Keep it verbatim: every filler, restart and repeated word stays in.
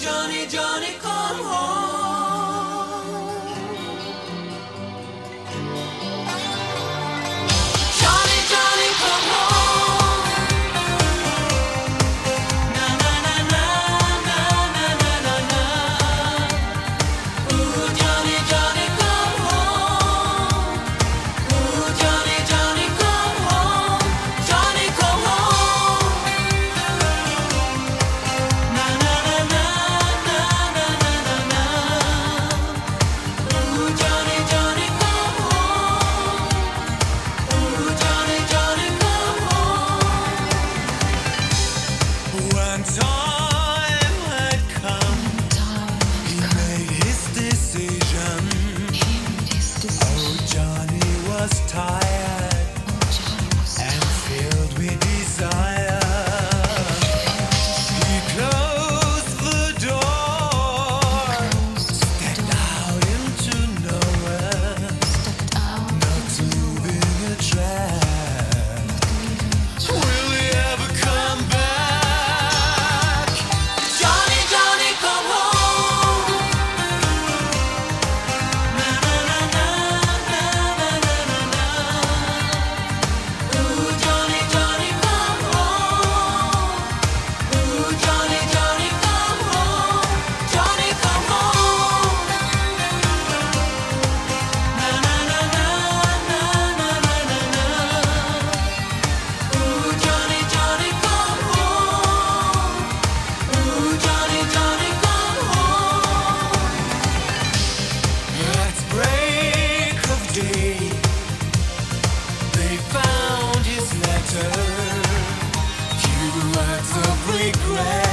Johnny, Johnny, come home. Johnny, Johnny, come home. Na na na na na na na na na. Ooh, Johnny, Johnny, come home. Ooh, Johnny, Johnny, come home. Johnny, come home. Na na na na na na na na na. Ooh, Johnny, Johnny, come home. Ooh, Johnny, Johnny, come home. When time had come, he made his decision. Oh, Johnny was tired and filled with desire. He closed the door, stepped out into nowhere, not leaving a track. Will he ever come back? Johnny, Johnny, come home. Na na na na na na na na na. Ooh, Johnny, Johnny, come home. Ooh, Johnny, Johnny, come home. Johnny, come home. Na na na na na na na na na. Ooh, Johnny, Johnny, come home. Ooh, Johnny, Johnny, come home. At break of day, they found his letter. Few words of regret.